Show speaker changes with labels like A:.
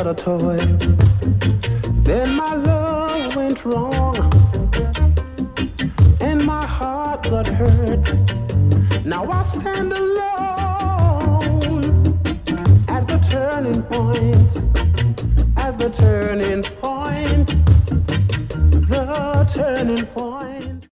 A: a toy. Then my love went wrong, and my heart got hurt. Now I stand alone at the turning point, at the turning point.